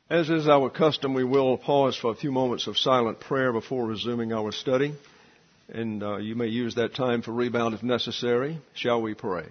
As is our custom, we will pause for a few moments of silent prayer before resuming our study. And you may use that time for rebound if necessary. Shall we pray?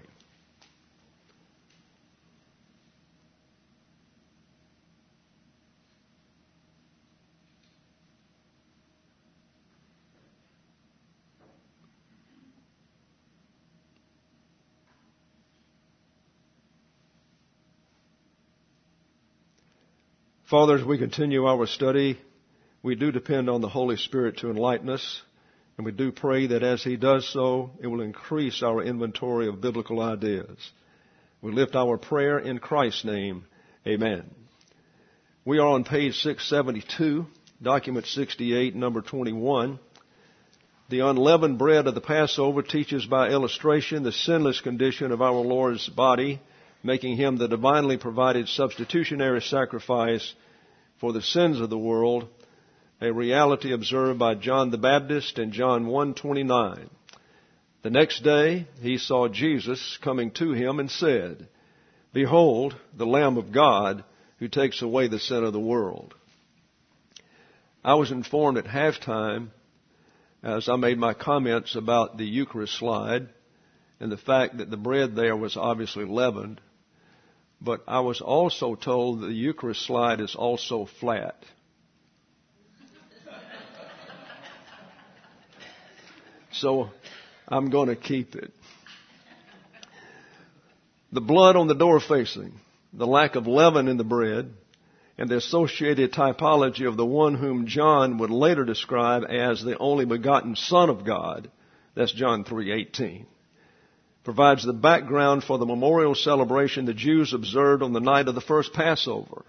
Father, as we continue our study, we do depend on the Holy Spirit to enlighten us, and we do pray that as He does so, it will increase our inventory of biblical ideas. We lift our prayer in Christ's name. Amen. We are on page 672, document 68, number 21. The unleavened bread of the Passover teaches by illustration the sinless condition of our Lord's body, making Him the divinely provided substitutionary sacrifice for the sins of the world, a reality observed by John the Baptist in John 1:29. The next day he saw Jesus coming to him and said, "Behold, the Lamb of God who takes away the sin of the world." I was informed at halftime, as I made my comments about the Eucharist slide and the fact that the bread there was obviously leavened, but I was also told that the Eucharist slide is also flat. So I'm going to keep it. The blood on the door facing, the lack of leaven in the bread, and the associated typology of the one whom John would later describe as the only begotten Son of God, that's John 3:18. Provides the background for the memorial celebration the Jews observed on the night of the first Passover.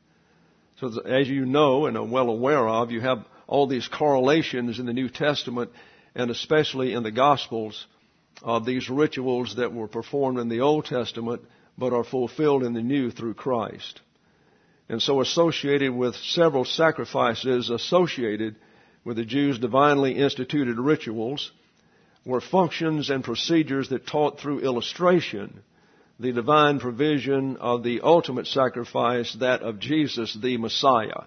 So as you know and are well aware of, you have all these correlations in the New Testament and especially in the Gospels of these rituals that were performed in the Old Testament but are fulfilled in the New through Christ. And so associated with several sacrifices associated with the Jews' divinely instituted rituals were functions and procedures that taught through illustration the divine provision of the ultimate sacrifice, that of Jesus, the Messiah.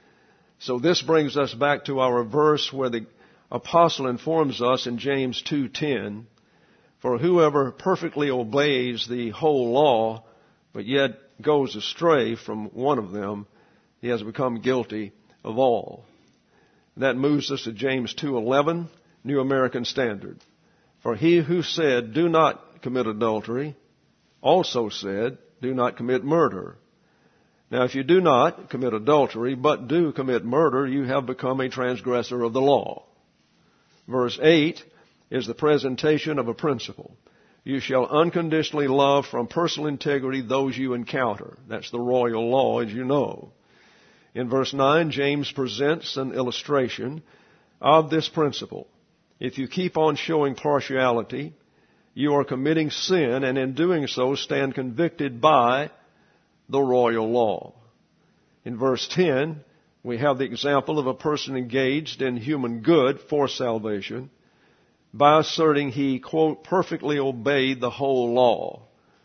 So this brings us back to our verse where the apostle informs us in James 2:10, "For whoever perfectly obeys the whole law, but yet goes astray from one of them, he has become guilty of all." That moves us to James 2:11, New American Standard. "For he who said, 'Do not commit adultery,' also said, 'Do not commit murder.' Now if you do not commit adultery, but do commit murder, you have become a transgressor of the law." Verse 8 is the presentation of a principle. "You shall unconditionally love from personal integrity those you encounter." That's the royal law, as you know. In verse 9, James presents an illustration of this principle. If you keep on showing partiality, you are committing sin, and in doing so stand convicted by the royal law. In verse 10, we have the example of a person engaged in human good for salvation by asserting he, quote, "perfectly obeyed the whole law,"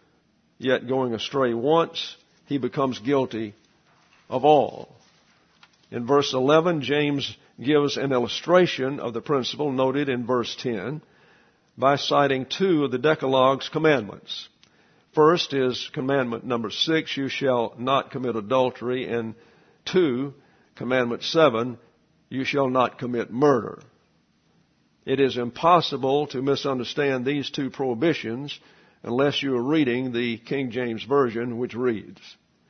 yet going astray once, he becomes guilty of all. In verse 11, James gives an illustration of the principle noted in verse 10 by citing two of the Decalogue's commandments. First is commandment number 6, "You shall not commit adultery," and 2, commandment 7, "You shall not commit murder." It is impossible to misunderstand these two prohibitions unless you are reading the King James Version, which reads,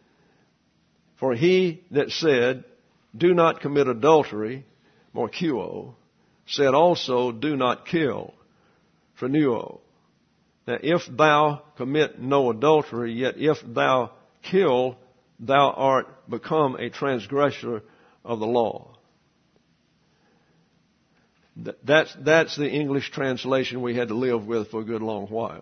"For he that said, 'Do not commit adultery,' morquio, said also, 'Do not kill,' phrenuo. Now if thou commit no adultery, yet if thou kill, thou art become a transgressor of the law." That's the English translation we had to live with for a good long while.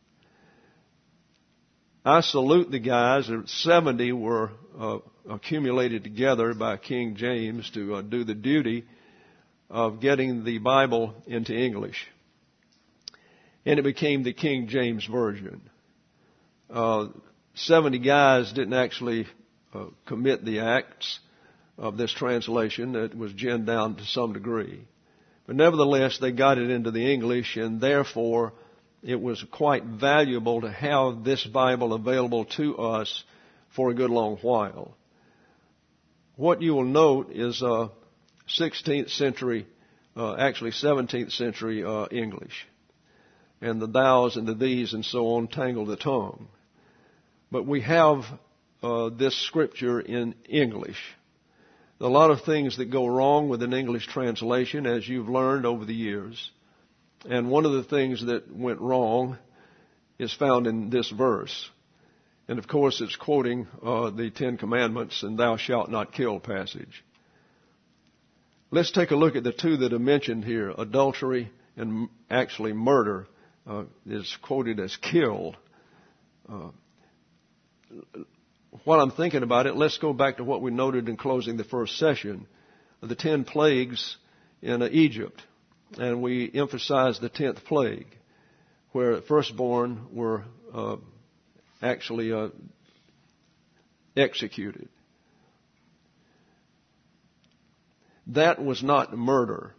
I salute the guys. 70 were accumulated together by King James to do the duty of getting the Bible into English. And it became the King James Version. 70 guys didn't actually commit the acts of this translation. It was ginned down to some degree. But nevertheless, they got it into the English, and therefore it was quite valuable to have this Bible available to us for a good long while. What you will note is 16th century, actually 17th century English. And the thous and the these and so on tangle the tongue. But we have this scripture in English. There are a lot of things that go wrong with an English translation, as you've learned over the years. And one of the things that went wrong is found in this verse. And of course, it's quoting the Ten Commandments and thou shalt not kill passage. Let's take a look at the two that are mentioned here. Adultery and actually murder is quoted as killed. While I'm thinking about it, let's go back to what we noted in closing the first session, the 10 plagues in Egypt. And we emphasized the 10th plague, where the firstborn were actually executed. That was not murder.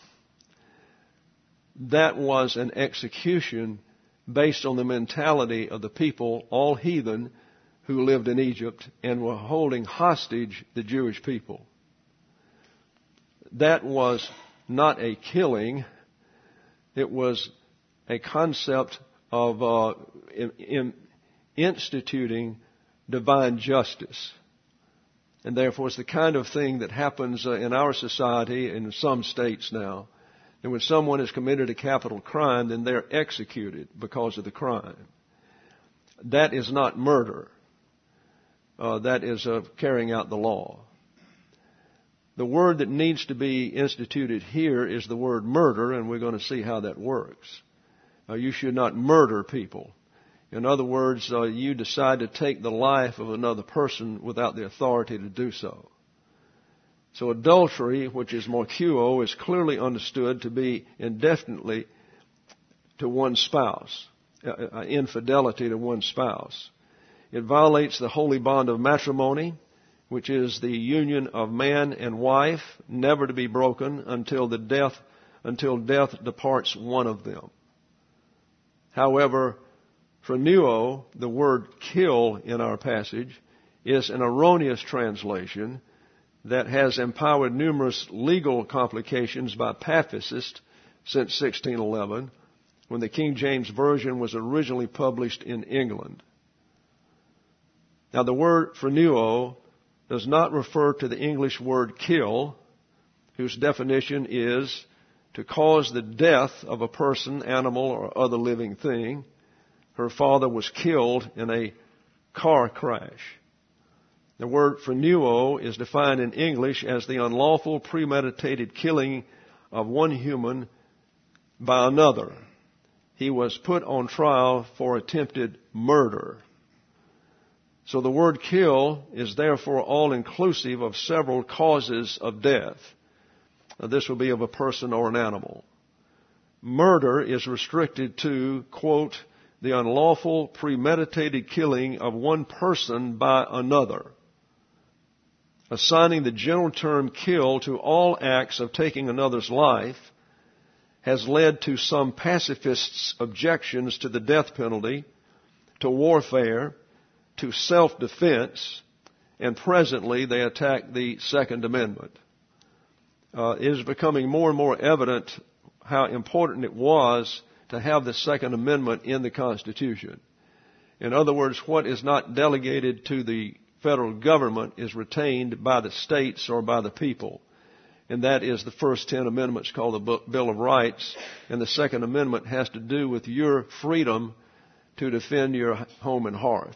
That was an execution based on the mentality of the people, all heathen, who lived in Egypt and were holding hostage the Jewish people. That was not a killing. It was a concept of instituting divine justice. And therefore it's the kind of thing that happens in our society in some states now. And when someone has committed a capital crime, then they're executed because of the crime. That is not murder. That is carrying out the law. The word that needs to be instituted here is the word murder, and we're going to see how that works. You should not murder people. In other words, you decide to take the life of another person without the authority to do so. So adultery, which is morkuo, is clearly understood to be indefinitely to one's spouse, infidelity to one's spouse. It violates the holy bond of matrimony, which is the union of man and wife, never to be broken until death departs one of them. However, phroneuo, the word kill in our passage, is an erroneous translation that has empowered numerous legal complications by papists since 1611, when the King James Version was originally published in England. Now, the word phroneuo does not refer to the English word kill, whose definition is to cause the death of a person, animal, or other living thing. Her father was killed in a car crash. The word phroneuo is defined in English as the unlawful premeditated killing of one human by another. He was put on trial for attempted murder. So the word kill is therefore all-inclusive of several causes of death. This will be of a person or an animal. Murder is restricted to, quote, the unlawful premeditated killing of one person by another. Assigning the general term kill to all acts of taking another's life has led to some pacifists' objections to the death penalty, to warfare, to self-defense, and presently they attack the Second Amendment. It is becoming more and more evident how important it was to have the Second Amendment in the Constitution. In other words, what is not delegated to the federal government is retained by the states or by the people. And that is the first 10 amendments called the Bill of Rights. And the Second Amendment has to do with your freedom to defend your home and hearth.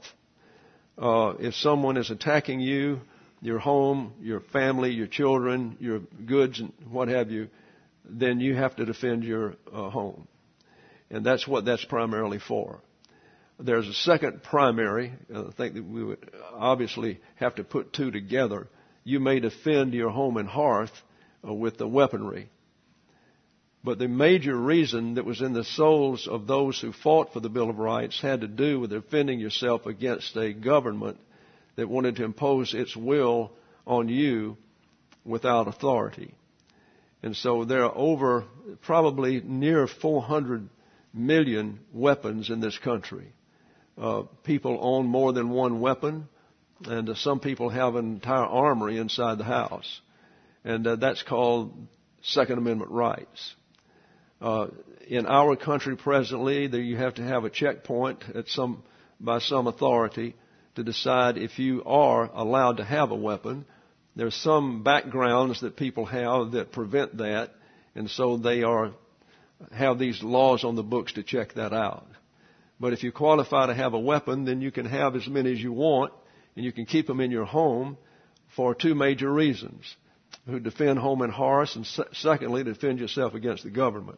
If someone is attacking you, your home, your family, your children, your goods, and what have you, then you have to defend your home. And that's what that's primarily for. There's a second primary. I think that we would obviously have to put two together. You may defend your home and hearth with the weaponry. But the major reason that was in the souls of those who fought for the Bill of Rights had to do with defending yourself against a government that wanted to impose its will on you without authority. And so there are over probably near 400 million weapons in this country. People own more than one weapon, and some people have an entire armory inside the house. And that's called Second Amendment rights. In our country presently, you have to have a checkpoint by some authority to decide if you are allowed to have a weapon. There's some backgrounds that people have that prevent that, and so they have these laws on the books to check that out. But if you qualify to have a weapon, then you can have as many as you want, and you can keep them in your home for two major reasons: to defend home and hearth, and secondly, to defend yourself against the government.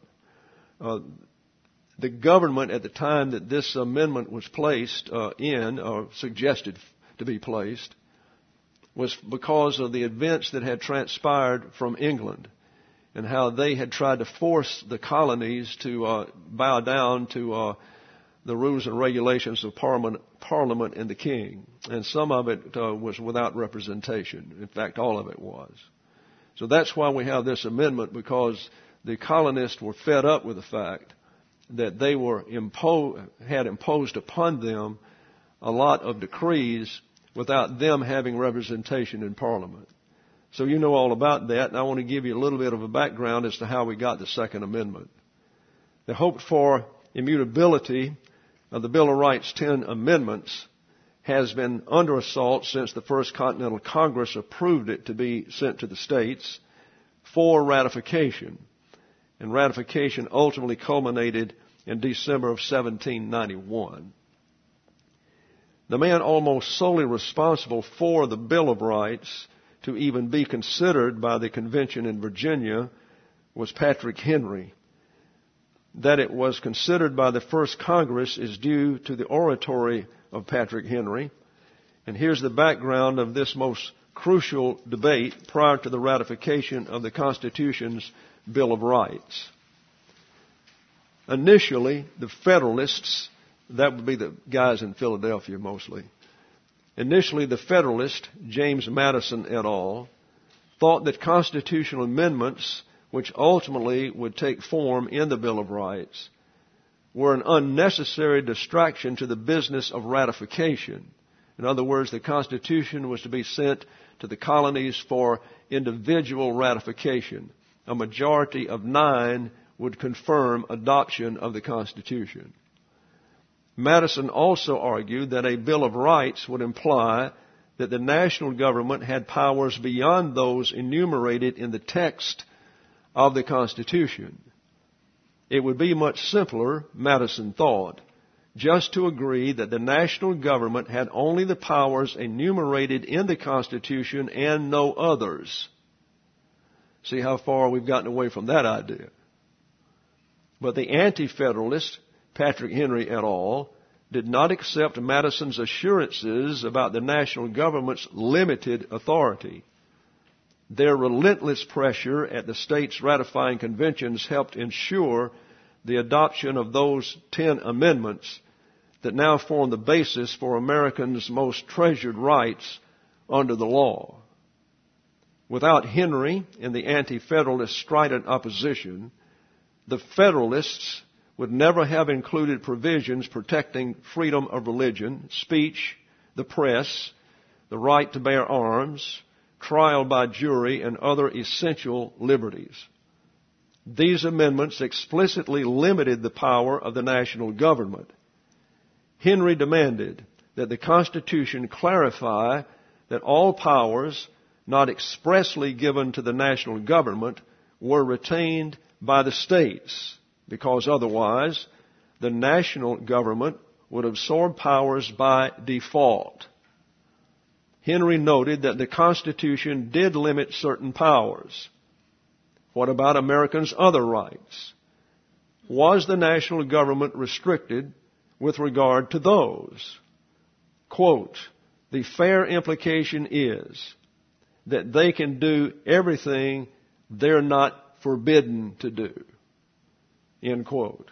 The government at the time that this amendment was placed or suggested to be placed, was because of the events that had transpired from England and how they had tried to force the colonies to bow down to the rules and regulations of Parliament and the King. And some of it was without representation. In fact, all of it was. So that's why we have this amendment, because the colonists were fed up with the fact that they had imposed upon them a lot of decrees without them having representation in Parliament. So you know all about that, and I want to give you a little bit of a background as to how we got the Second Amendment. The hoped for immutability of the Bill of Rights 10 amendments has been under assault since the First Continental Congress approved it to be sent to the states for ratification. And ratification ultimately culminated in December of 1791. The man almost solely responsible for the Bill of Rights to even be considered by the convention in Virginia was Patrick Henry. That it was considered by the first Congress is due to the oratory of Patrick Henry. And here's the background of this most crucial debate prior to the ratification of the Constitution's Bill of Rights. Initially, the Federalists, that would be the guys in Philadelphia mostly. Initially, the Federalist, James Madison et al., thought that constitutional amendments, which ultimately would take form in the Bill of Rights, were an unnecessary distraction to the business of ratification. In other words, the Constitution was to be sent to the colonies for individual ratification. A majority of 9 would confirm adoption of the Constitution. Madison also argued that a Bill of Rights would imply that the national government had powers beyond those enumerated in the text of the Constitution. It would be much simpler, Madison thought, just to agree that the national government had only the powers enumerated in the Constitution and no others. See how far we've gotten away from that idea. But the anti-federalist, Patrick Henry et al., did not accept Madison's assurances about the national government's limited authority. Their relentless pressure at the states' ratifying conventions helped ensure the adoption of those 10 amendments that now form the basis for Americans' most treasured rights under the law. Without Henry and the anti-federalist strident opposition, the Federalists would never have included provisions protecting freedom of religion, speech, the press, the right to bear arms, trial by jury, and other essential liberties. These amendments explicitly limited the power of the national government. Henry demanded that the Constitution clarify that all powers not expressly given to the national government were retained by the states, because otherwise the national government would absorb powers by default. Henry noted that the Constitution did limit certain powers. What about Americans' other rights? Was the national government restricted with regard to those? Quote, "The fair implication is that they can do everything they're not forbidden to do." End quote.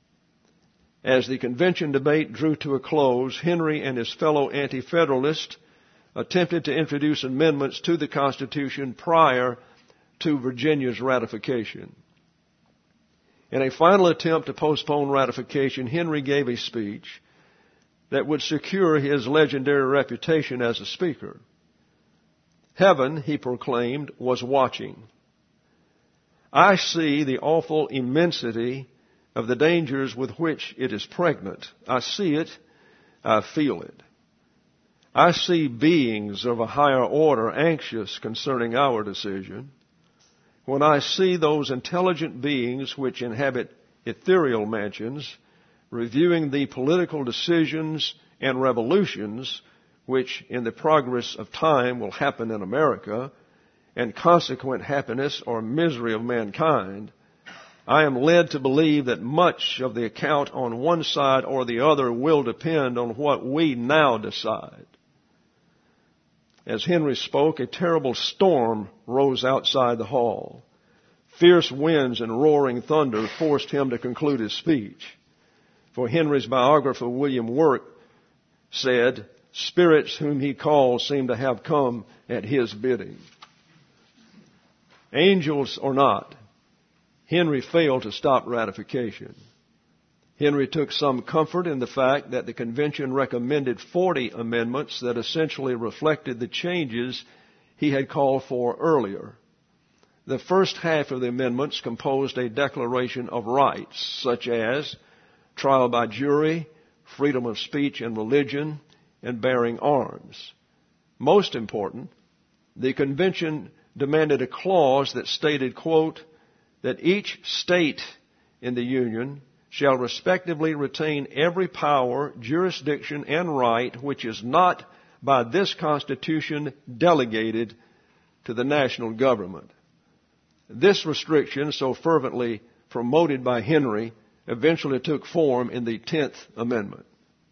As the convention debate drew to a close, Henry and his fellow anti-federalists attempted to introduce amendments to the Constitution prior to Virginia's ratification. In a final attempt to postpone ratification, Henry gave a speech that would secure his legendary reputation as a speaker. Heaven, he proclaimed, was watching. I see the awful immensity of the dangers with which it is pregnant. I see it. I feel it. I see beings of a higher order anxious concerning our decision. When I see those intelligent beings which inhabit ethereal mansions reviewing the political decisions and revolutions which in the progress of time will happen in America and consequent happiness or misery of mankind, I am led to believe that much of the account on one side or the other will depend on what we now decide. As Henry spoke, a terrible storm rose outside the hall. Fierce winds and roaring thunder forced him to conclude his speech. For Henry's biographer, William Wirt, said, "Spirits whom he called seem to have come at his bidding." Angels or not, Henry failed to stop ratification. Henry took some comfort in the fact that the convention recommended 40 amendments that essentially reflected the changes he had called for earlier. The first half of the amendments composed a declaration of rights, such as trial by jury, freedom of speech and religion, and bearing arms. Most important, the convention demanded a clause that stated, quote, that each state in the Union shall respectively retain every power, jurisdiction, and right which is not by this Constitution delegated to the national government. This restriction, so fervently promoted by Henry, eventually took form in the 10th Amendment.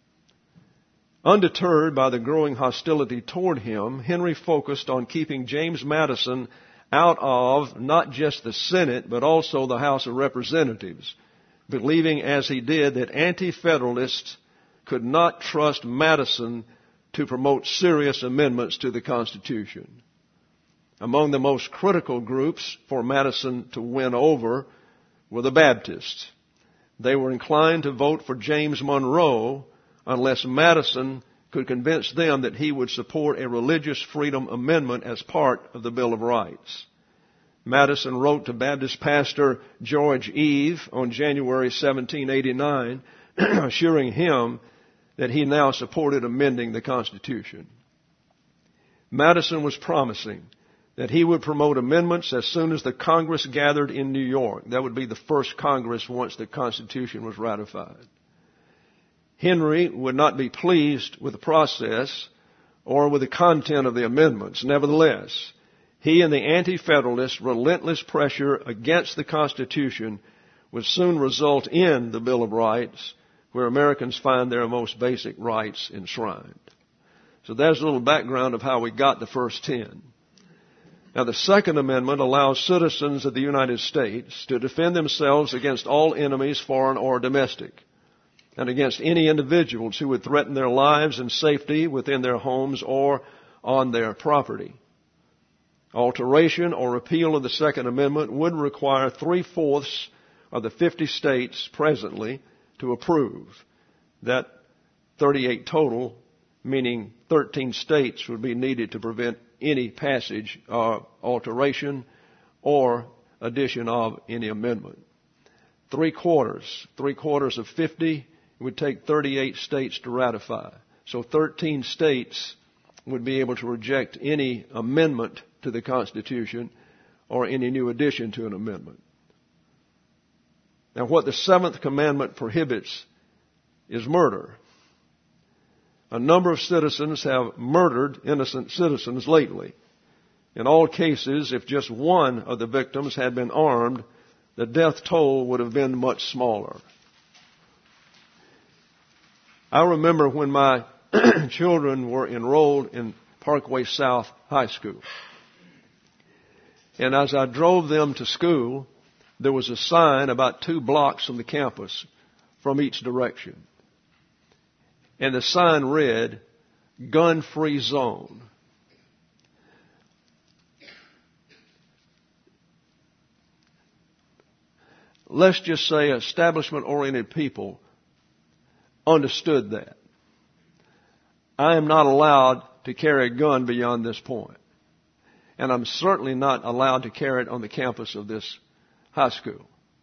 Undeterred by the growing hostility toward him, Henry focused on keeping James Madison out of not just the Senate, but also the House of Representatives, believing as he did that anti-federalists could not trust Madison to promote serious amendments to the Constitution. Among the most critical groups for Madison to win over were the Baptists. They were inclined to vote for James Monroe unless Madison could convince them that he would support a religious freedom amendment as part of the Bill of Rights. Madison wrote to Baptist pastor George Eve on January 1789, assuring him that he now supported amending the Constitution. Madison was promising that he would promote amendments as soon as the Congress gathered in New York. That would be the first Congress once the Constitution was ratified. Henry would not be pleased with the process or with the content of the amendments. Nevertheless, he and the anti-federalists' relentless pressure against the Constitution would soon result in the Bill of Rights, where Americans find their most basic rights enshrined. So there's a little background of how we got the first 10. Now, the Second Amendment allows citizens of the United States to defend themselves against all enemies, foreign or domestic, and against any individuals who would threaten their lives and safety within their homes or on their property. Alteration or repeal of the Second Amendment would require 3/4 of the 50 states presently to approve. That 38 total, meaning 13 states would be needed to prevent any passage or alteration or addition of any amendment. 3/4 of 50 would take 38 states to ratify. So 13 states would be able to reject any amendment to the Constitution or any new addition to an amendment. Now, what the Seventh Commandment prohibits is murder. A number of citizens have murdered innocent citizens lately. In all cases, if just one of the victims had been armed, the death toll would have been much smaller. I remember when my children were enrolled in Parkway South High School. And as I drove them to school, there was a sign about 2 blocks from the campus from each direction. And the sign read, gun-free zone. Let's just say establishment-oriented people understood that. I am not allowed to carry a gun beyond this point. And I'm certainly not allowed to carry it on the campus of this high school.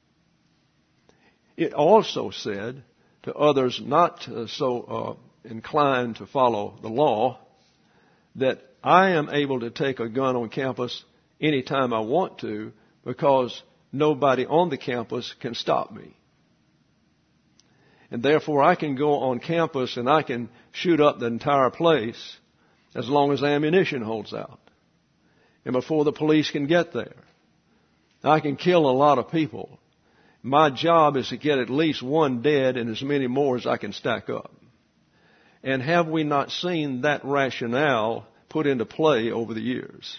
It also said to others not so inclined to follow the law that I am able to take a gun on campus anytime I want to because nobody on the campus can stop me. And therefore I can go on campus and I can shoot up the entire place as long as ammunition holds out. And before the police can get there. I can kill a lot of people. My job is to get at least one dead and as many more as I can stack up. And have we not seen that rationale put into play over the years?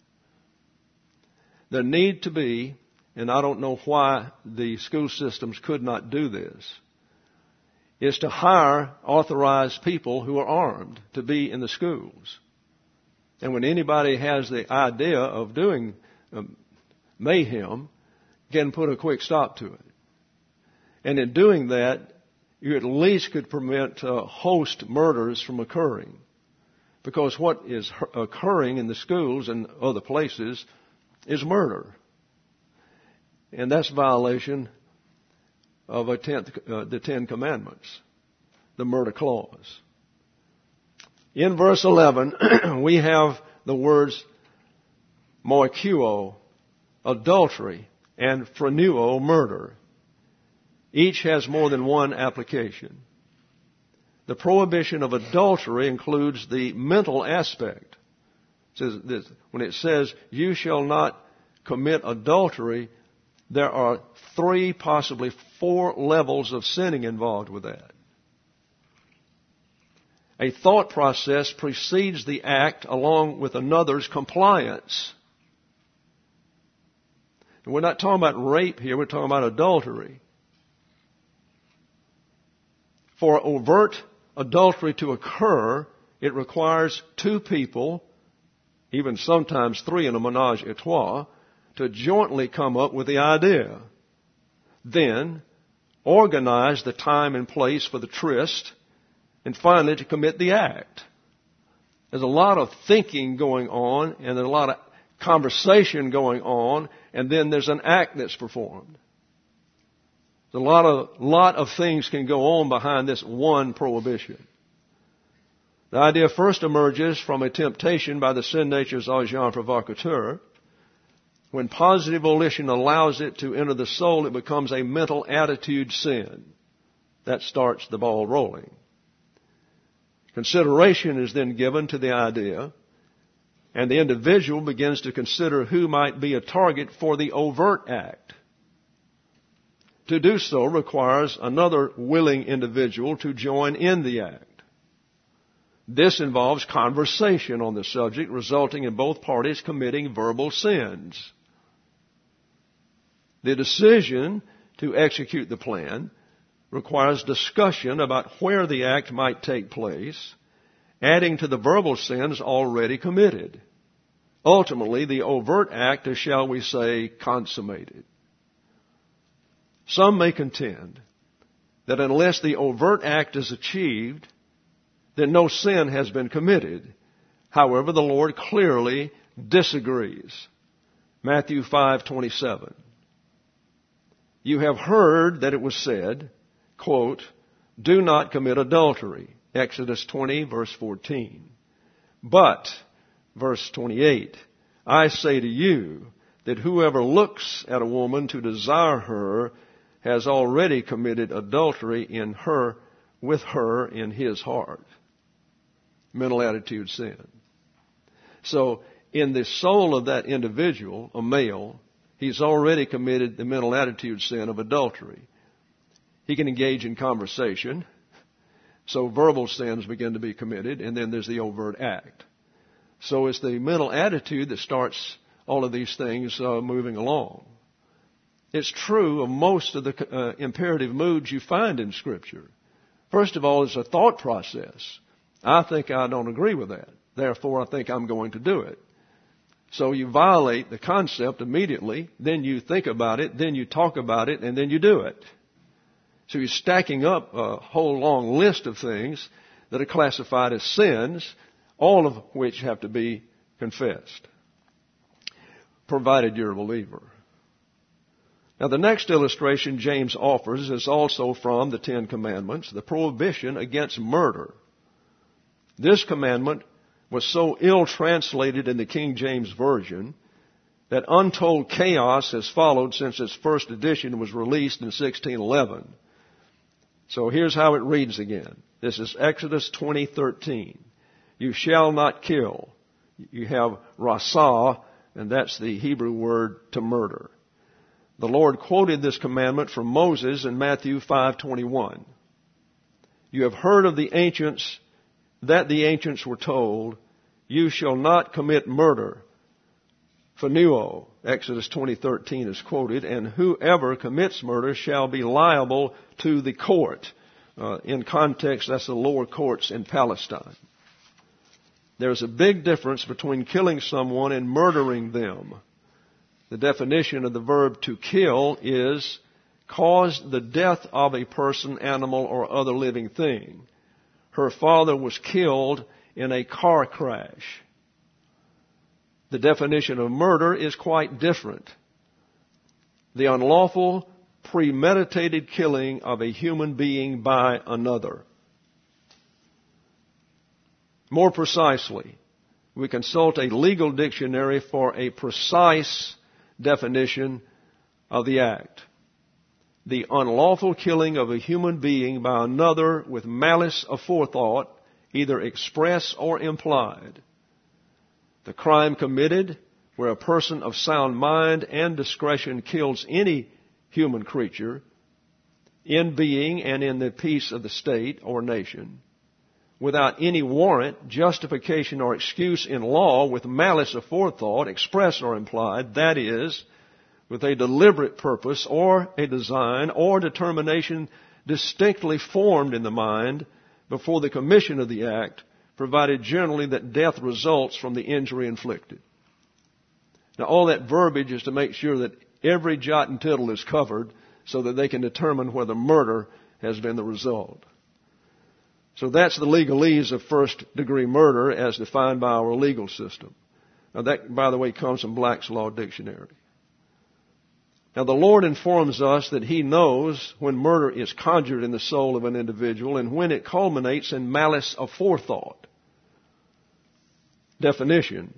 There need to be, and I don't know why the school systems could not do this, is to hire authorized people who are armed to be in the schools. And when anybody has the idea of doing mayhem, can put a quick stop to it. And in doing that, you at least could prevent host murders from occurring. Because what is occurring in the schools and other places is murder. And that's violation of the Ten Commandments, the murder clause. In verse 11, we have the words moicheuo, adultery, and phronuo, murder. Each has more than one application. The prohibition of adultery includes the mental aspect. When it says, you shall not commit adultery, there are 3, possibly 4 levels of sinning involved with that. A thought process precedes the act along with another's compliance. And we're not talking about rape here, we're talking about adultery. For overt adultery to occur, it requires 2 people, even sometimes 3 in a menage a trois, to jointly come up with the idea. Then, organize the time and place for the tryst, and finally to commit the act. There's a lot of thinking going on, and there's a lot of conversation going on, and then there's an act that's performed. A lot of things can go on behind this one prohibition. The idea first emerges from a temptation by the sin nature's agent provocateur. When positive volition allows it to enter the soul, it becomes a mental attitude sin. That starts the ball rolling. Consideration is then given to the idea, and the individual begins to consider who might be a target for the overt act. To do so requires another willing individual to join in the act. This involves conversation on the subject, resulting in both parties committing verbal sins. The decision to execute the plan requires discussion about where the act might take place, adding to the verbal sins already committed. Ultimately, the overt act is, shall we say, consummated. Some may contend that unless the overt act is achieved, then no sin has been committed. However, the Lord clearly disagrees. Matthew 5:27. You have heard that it was said, quote, do not commit adultery. Exodus 20, verse 14. But, verse 28, I say to you that whoever looks at a woman to desire her has already committed adultery with her in his heart. Mental attitude sin. So, in the soul of that individual, a male, he's already committed the mental attitude sin of adultery. He can engage in conversation. So verbal sins begin to be committed, and then there's the overt act. So it's the mental attitude that starts all of these things moving along. It's true of most of the imperative moods you find in Scripture. First of all, it's a thought process. I think I don't agree with that. Therefore, I think I'm going to do it. So you violate the concept immediately, then you think about it, then you talk about it, and then you do it. So you're stacking up a whole long list of things that are classified as sins, all of which have to be confessed, provided you're a believer. Now the next illustration James offers is also from the Ten Commandments, the prohibition against murder. This commandment was so ill translated in the King James Version that untold chaos has followed since its first edition was released in 1611. So here's how it reads again. This is Exodus 20:13. You shall not kill. You have rasah, and that's the Hebrew word to murder. The Lord quoted this commandment from Moses in Matthew 5:21. You have heard of the ancients, that the ancients were told, you shall not commit murder. Phanuo, Exodus 20:13 is quoted, and whoever commits murder shall be liable to the court. In context, that's the lower courts in Palestine. There's a big difference between killing someone and murdering them. The definition of the verb to kill is cause the death of a person, animal, or other living thing. Her father was killed in a car crash. The definition of murder is quite different. The unlawful, premeditated killing of a human being by another. More precisely, we consult a legal dictionary for a precise definition of the act. The unlawful killing of a human being by another with malice aforethought, either express or implied. The crime committed where a person of sound mind and discretion kills any human creature in being and in the peace of the state or nation without any warrant, justification, or excuse in law with malice aforethought, express or implied, that is, with a deliberate purpose or a design or determination distinctly formed in the mind before the commission of the act, provided generally that death results from the injury inflicted. Now all that verbiage is to make sure that every jot and tittle is covered so that they can determine whether murder has been the result. So that's the legalese of first-degree murder as defined by our legal system. Now that, by the way, comes from Black's Law Dictionary. Now the Lord informs us that He knows when murder is conjured in the soul of an individual and when it culminates in malice aforethought. Definition: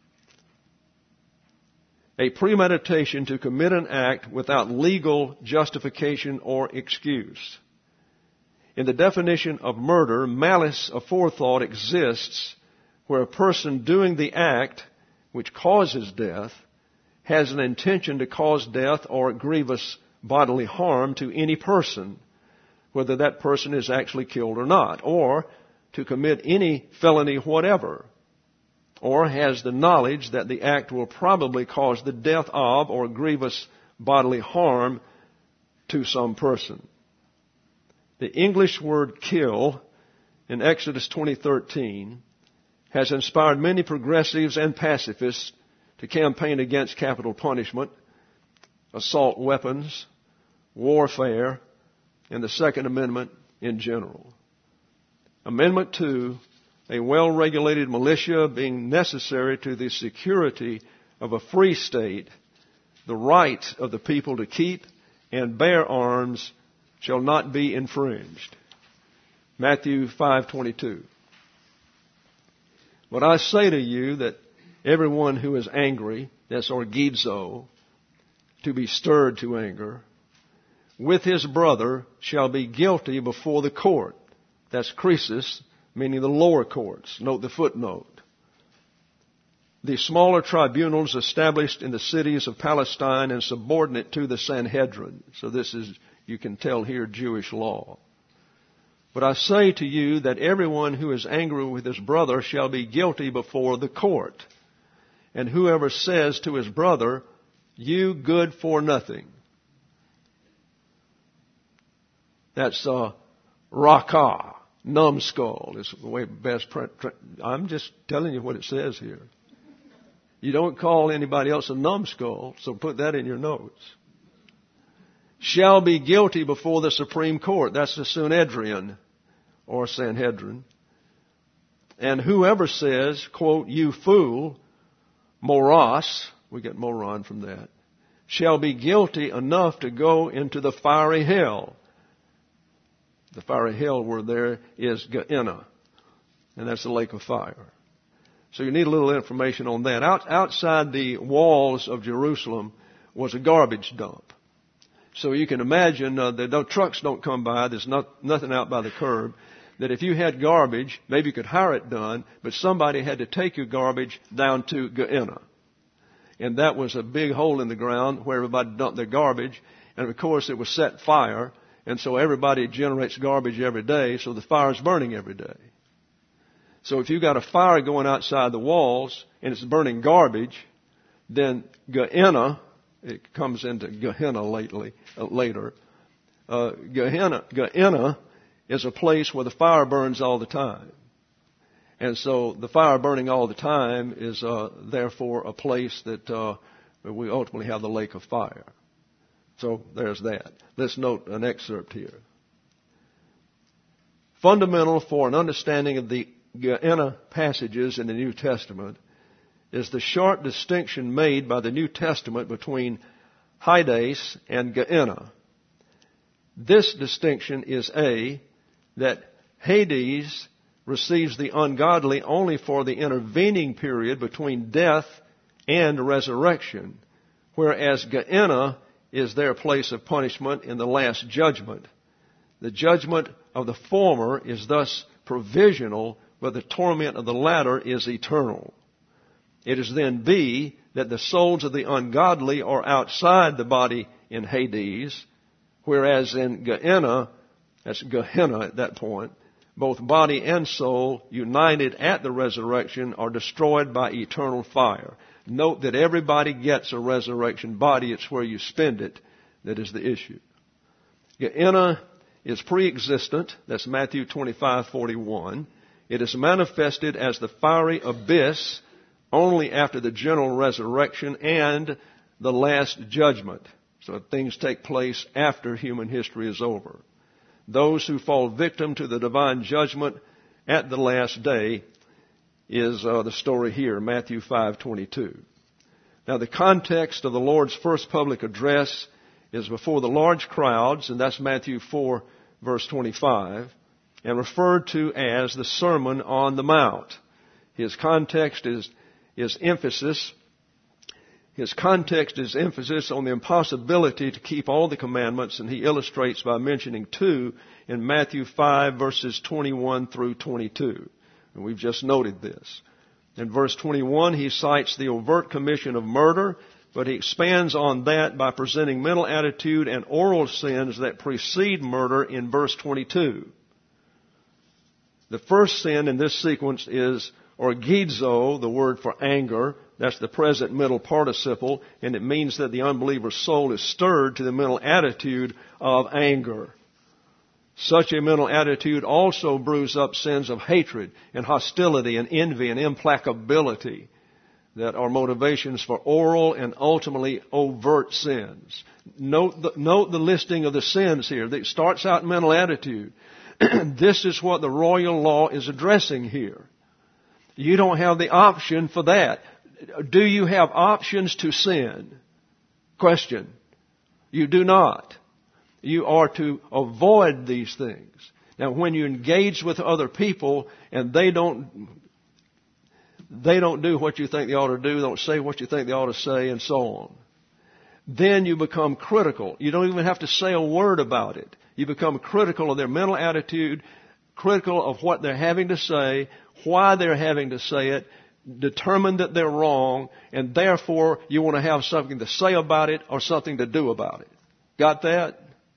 a premeditation to commit an act without legal justification or excuse. In the definition of murder, malice aforethought exists where a person doing the act which causes death has an intention to cause death or grievous bodily harm to any person, whether that person is actually killed or not, or to commit any felony whatever, or has the knowledge that the act will probably cause the death of or grievous bodily harm to some person. The English word kill in Exodus 20:13 has inspired many progressives and pacifists to campaign against capital punishment, assault weapons, warfare, and the Second Amendment in general. Amendment 2, a well-regulated militia being necessary to the security of a free state, the right of the people to keep and bear arms shall not be infringed. Matthew 5:22. But I say to you that everyone who is angry, that's orgizo, to be stirred to anger, with his brother shall be guilty before the court. That's krisis, meaning the lower courts. Note the footnote. The smaller tribunals established in the cities of Palestine and subordinate to the Sanhedrin. So this is, you can tell here, Jewish law. But I say to you that everyone who is angry with his brother shall be guilty before the court. And whoever says to his brother, you good for nothing. That's rakah Numbskull is the way best. I'm just telling you what it says here. You don't call anybody else a numbskull, so put that in your notes. Shall be guilty before the Supreme Court. That's the Sanhedrin or Sanhedrin. And whoever says, quote, you fool, moros, we get moron from that, shall be guilty enough to go into the fiery hell. The fiery hell where there is Gehenna, and that's the lake of fire. So you need a little information on that. Outside the walls of Jerusalem was a garbage dump. So you can imagine the trucks don't come by. There's nothing out by the curb. That if you had garbage, maybe you could hire it done, but somebody had to take your garbage down to Gehenna. And that was a big hole in the ground where everybody dumped their garbage. And of course it was set fire. And so everybody generates garbage every day, so the fire's burning every day. So if you've got a fire going outside the walls and it's burning garbage, then Gehenna, it comes into Gehenna later. Gehenna is a place where the fire burns all the time. And so the fire burning all the time is therefore a place that we ultimately have the lake of fire. So there's that. Let's note an excerpt here. Fundamental for an understanding of the Gehenna passages in the New Testament is the sharp distinction made by the New Testament between Hades and Gehenna. This distinction is that Hades receives the ungodly only for the intervening period between death and resurrection, whereas Gehenna is their place of punishment in the last judgment. The judgment of the former is thus provisional, but the torment of the latter is eternal. It is then B, that the souls of the ungodly are outside the body in Hades, whereas in Gehenna, that's Gehenna at that point, both body and soul united at the resurrection are destroyed by eternal fire. Note that everybody gets a resurrection body. It's where you spend it that is the issue. Gehenna is pre-existent. That's Matthew 25:41. It is manifested as the fiery abyss only after the general resurrection and the last judgment. So things take place after human history is over. Those who fall victim to the divine judgment at the last day is the story here, Matthew 5:22. Now the context of the Lord's first public address is before the large crowds, and that's Matthew 4, verse 25, and referred to as the Sermon on the Mount. His context is emphasis. His context is emphasis on the impossibility to keep all the commandments, and he illustrates by mentioning two in Matthew 5, verses 21 through 22. And we've just noted this. In verse 21, he cites the overt commission of murder, but he expands on that by presenting mental attitude and oral sins that precede murder in verse 22. The first sin in this sequence is orgizo, the word for anger. That's the present middle participle, and it means that the unbeliever's soul is stirred to the mental attitude of anger. Such a mental attitude also brews up sins of hatred and hostility and envy and implacability that are motivations for oral and ultimately overt sins. Note the listing of the sins here. It starts out mental attitude. This is what the royal law is addressing here. You don't have the option for that. Do you have options to sin? Question. You do not. You are to avoid these things. Now, when you engage with other people and they don't do what you think they ought to do, don't say what you think they ought to say, and so on, then you become critical. You don't even have to say a word about it. You become critical of their mental attitude, critical of what they're having to say, why they're having to say it, determined that they're wrong, and therefore you want to have something to say about it or something to do about it. Got that?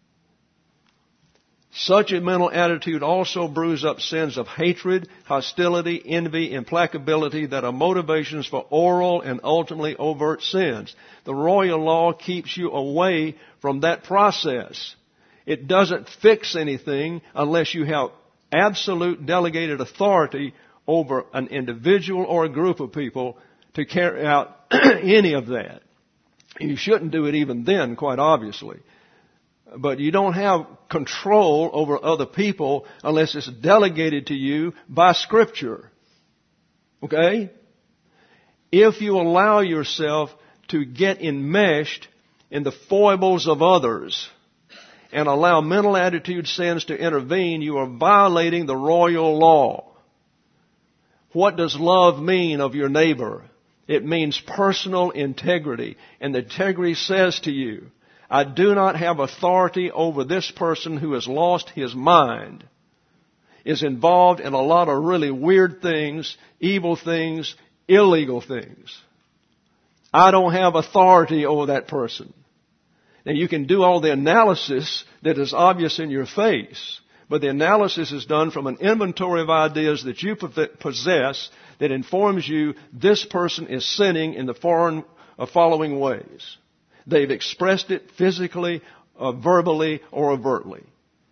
Such a mental attitude also brews up sins of hatred, hostility, envy, implacability that are motivations for oral and ultimately overt sins. The royal law keeps you away from that process. It doesn't fix anything unless you have absolute delegated authority over an individual or a group of people to carry out any of that. You shouldn't do it even then, quite obviously. But you don't have control over other people unless it's delegated to you by Scripture. Okay? If you allow yourself to get enmeshed in the foibles of others and allow mental attitude sins to intervene, you are violating the royal law. What does love mean of your neighbor? It means personal integrity. And the integrity says to you, I do not have authority over this person who has lost his mind, is involved in a lot of really weird things, evil things, illegal things. I don't have authority over that person. Now you can do all the analysis that is obvious in your face, but the analysis is done from an inventory of ideas that you possess that informs you this person is sinning in the following ways. They've expressed it physically, verbally, or overtly.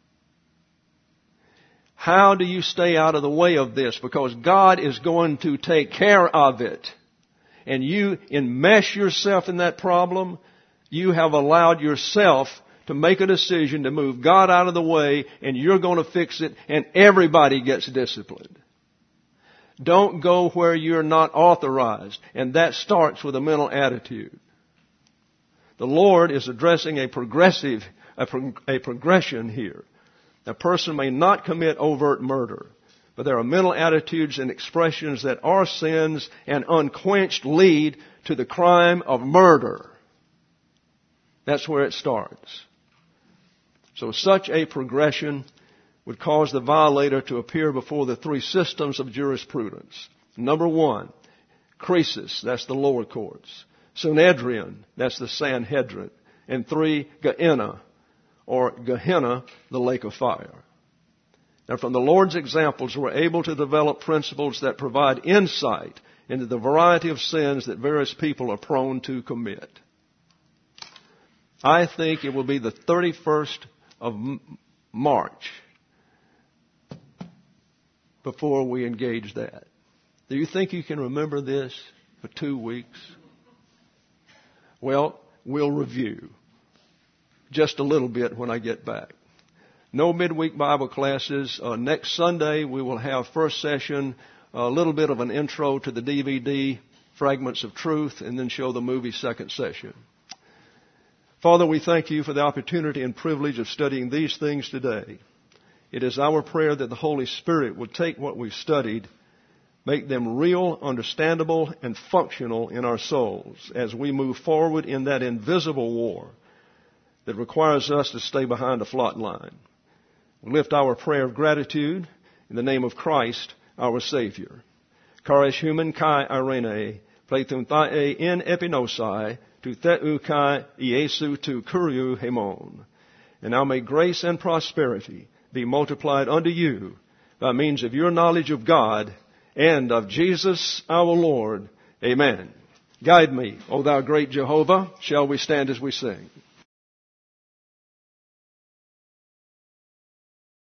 How do you stay out of the way of this? Because God is going to take care of it. And you enmesh yourself in that problem, you have allowed yourself to make a decision to move God out of the way, and you're going to fix it, and everybody gets disciplined. Don't go where you're not authorized, and that starts with a mental attitude. The Lord is addressing a progression here. A person may not commit overt murder, but there are mental attitudes and expressions that are sins, and unquenched lead to the crime of murder. That's where it starts. So such a progression would cause the violator to appear before the three systems of jurisprudence. Number one, Croesus, that's the lower courts. Sanhedrin, that's the Sanhedrin. And three, Gehenna, or Gehenna, the lake of fire. Now from the Lord's examples, we're able to develop principles that provide insight into the variety of sins that various people are prone to commit. I think it will be the 31st of March before we engage that. Do you think you can remember this for 2 weeks? Well, we'll review just a little bit when I get back. No midweek Bible classes. Next Sunday we will have first session, a little bit of an intro to the DVD, Fragments of Truth, and then show the movie second session. Father, we thank you for the opportunity and privilege of studying these things today. It is our prayer that the Holy Spirit would take what we've studied, make them real, understandable, and functional in our souls as we move forward in that invisible war that requires us to stay behind a front line. We lift our prayer of gratitude in the name of Christ, our Savior. Charis human kai irene, pleithun thae in epinosai, tu theu kai Iesu tu kuriu hemon. And now may grace and prosperity be multiplied unto you by means of your knowledge of God and of Jesus our Lord. Amen. Guide me, O thou great Jehovah. Shall we stand as we sing?